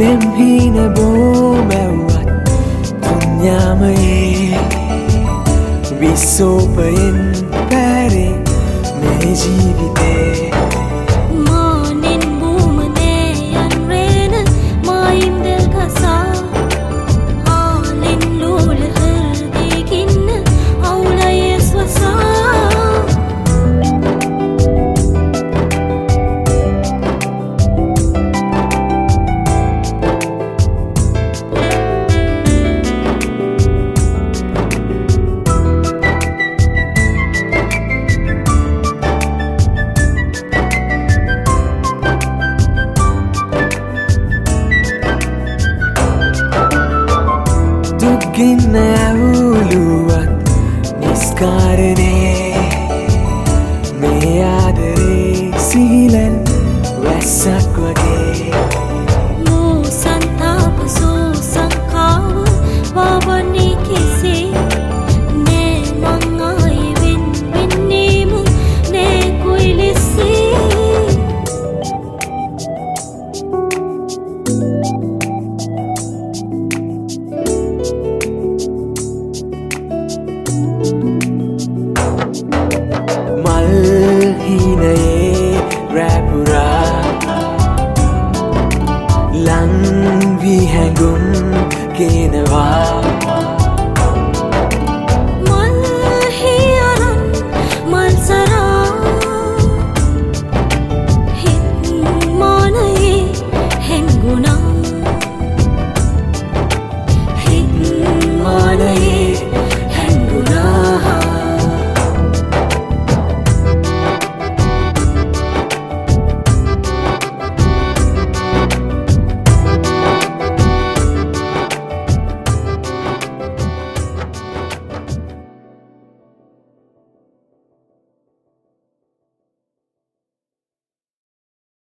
බෙම්හීන බෝමැව්වත් පුඤ්ඤාමයේ විස්සෝපයෙන් පැරේ මේ ජීවිතේ මානෙන් බූමනේ යන්රේන මායිම් දෙල් කසා ආලින් ලෝල හර්දේකින්න අවුලයේ ස්වසා දුක්ගින්න ඇවුලුවත් නිස්කාරණේ මේ ආදරේ සිහිලන් වැස්සක් වගේ මෝ සන්තාප සෝ සංකාව වාවන්නේ කෙසේ නෑ මං ආයේ වෙන්නේම නෑ කොයි ලෙසේ මල් හීනයේ රැපුරා ලං වී හැඟුම් කියනවා